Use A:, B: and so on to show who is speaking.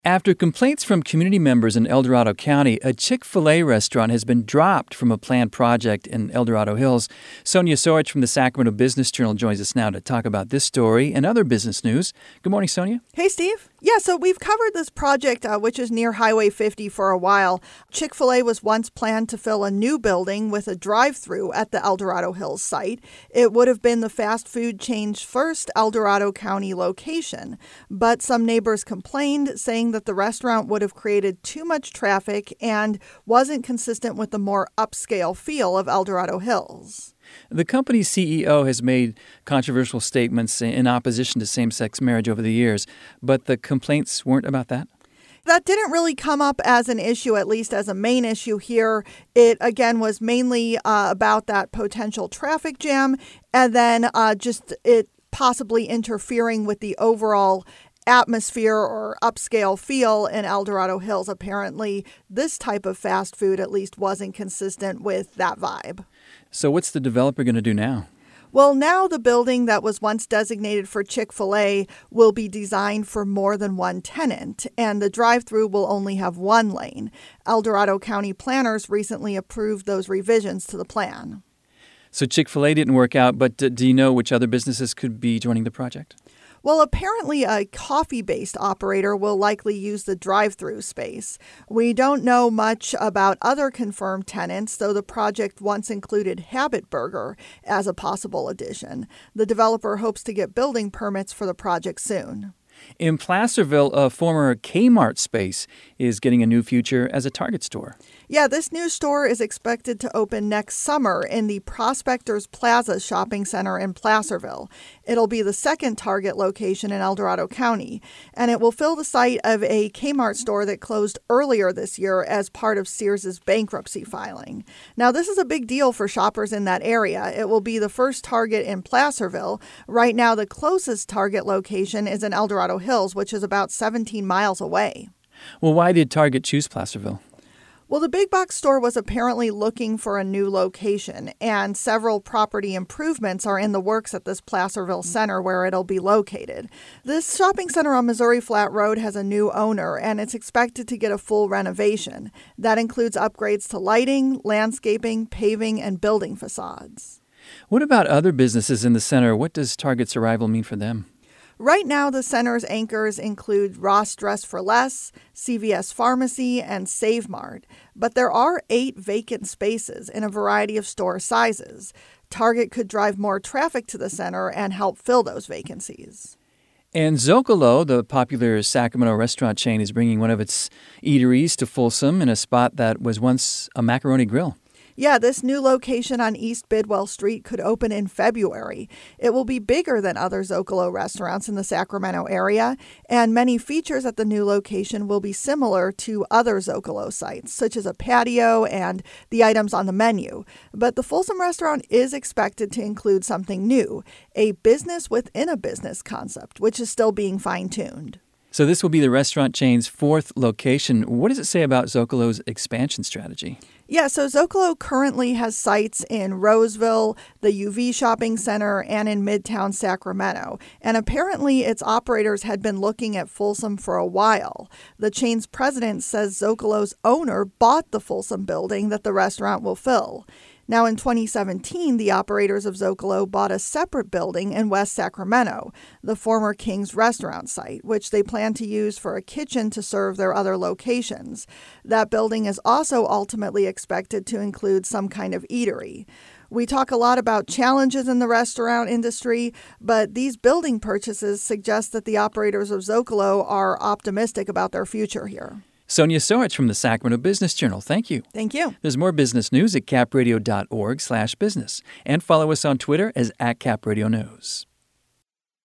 A: After complaints from community members in El Dorado County, a Chick-fil-A restaurant has been dropped from a planned project in El Dorado Hills. Sonia Sorich from the Sacramento Business Journal joins us now to talk about this story and other business news. Good morning, Sonia.
B: Hey, Steve. Yeah, so we've covered this project, which is near Highway 50 for a while. Chick-fil-A was once planned to fill a new building with a drive-thru at the El Dorado Hills site. It would have been the fast food chain's first El Dorado County location. But some neighbors complained, saying that the restaurant would have created too much traffic and wasn't consistent with the more upscale feel of El Dorado Hills.
A: The company's CEO has made controversial statements in opposition to same-sex marriage over the years, but the complaints weren't about that?
B: That didn't really come up as an issue, at least as a main issue here. It, again, was mainly about that potential traffic jam and then just it possibly interfering with the overall atmosphere or upscale feel in El Dorado Hills. Apparently, this type of fast food at least wasn't consistent with that vibe.
A: So what's the developer going to do now?
B: Well, now the building that was once designated for Chick-fil-A will be designed for more than one tenant, and the drive-thru will only have one lane. El Dorado County planners recently approved those revisions to the plan.
A: So Chick-fil-A didn't work out, but do you know which other businesses could be joining the project?
B: Well, apparently a coffee-based operator will likely use the drive-thru space. We don't know much about other confirmed tenants, though the project once included Habit Burger as a possible addition. The developer hopes to get building permits for the project soon.
A: In Placerville, a former Kmart space is getting a new future as a Target store.
B: Yeah, this new store is expected to open next summer in the Prospectors Plaza shopping center in Placerville. It'll be the second Target location in El Dorado County, and it will fill the site of a Kmart store that closed earlier this year as part of Sears' bankruptcy filing. Now, this is a big deal for shoppers in that area. It will be the first Target in Placerville. Right now, the closest Target location is in El Dorado Hills, which is about 17 miles away.
A: Well, why did Target choose Placerville?
B: Well, the big box store was apparently looking for a new location, and several property improvements are in the works at this Placerville center where it'll be located. This shopping center on Missouri Flat Road has a new owner, and it's expected to get a full renovation. That includes upgrades to lighting, landscaping, paving, and building facades.
A: What about other businesses in the center? What does Target's arrival mean for them?
B: Right now, the center's anchors include Ross Dress for Less, CVS Pharmacy, and Save Mart. But there are 8 vacant spaces in a variety of store sizes. Target could drive more traffic to the center and help fill those vacancies.
A: And Zocalo, the popular Sacramento restaurant chain, is bringing one of its eateries to Folsom in a spot that was once a macaroni grill.
B: Yeah, this new location on East Bidwell Street could open in February. It will be bigger than other Zocalo restaurants in the Sacramento area, and many features at the new location will be similar to other Zocalo sites, such as a patio and the items on the menu. But the Folsom restaurant is expected to include something new, a business within a business concept, which is still being fine-tuned.
A: So this will be the restaurant chain's 4th location. What does it say about Zocalo's expansion strategy?
B: Yeah, so Zocalo currently has sites in Roseville, the UV Shopping Center, and in Midtown Sacramento. And apparently its operators had been looking at Folsom for a while. The chain's president says Zocalo's owner bought the Folsom building that the restaurant will fill. Now, in 2017, the operators of Zocalo bought a separate building in West Sacramento, the former King's Restaurant site, which they plan to use for a kitchen to serve their other locations. That building is also ultimately expected to include some kind of eatery. We talk a lot about challenges in the restaurant industry, but these building purchases suggest that the operators of Zocalo are optimistic about their future here.
A: Sonia Sorich from the Sacramento Business Journal. Thank you.
B: Thank you.
A: There's more business news at capradio.org/business. And follow us on Twitter as @CapRadioNews.